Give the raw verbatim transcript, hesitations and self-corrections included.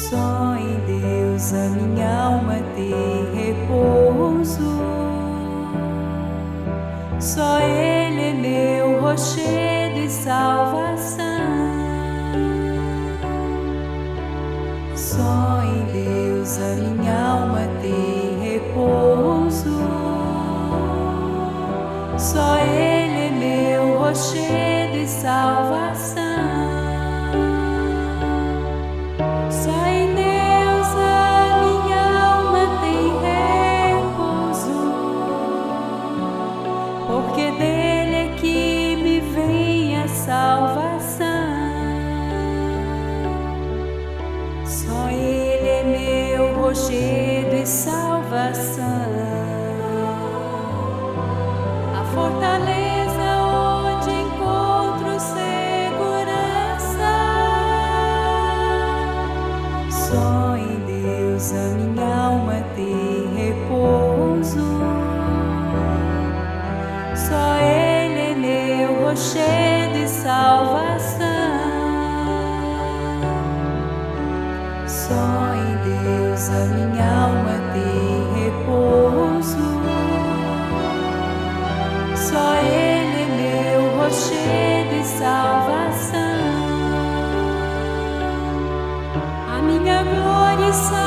Só em Deus a minha alma tem repouso. Só Ele é meu rochedo e salvação. Só em Deus a minha alma tem repouso. Só Ele é meu rochedo e salvação. Só em Deus a minha alma tem repouso, porque dele é que me vem a salvação. Só Ele é meu rochedo e salvação, a fortaleza onde encontro segurança. Só em Deus a minha alma tem repouso. Só Ele é meu rochedo e salvação. Só em Deus a minha alma tem repouso. Só Ele é meu rochedo e salvação. A minha glória e salvação.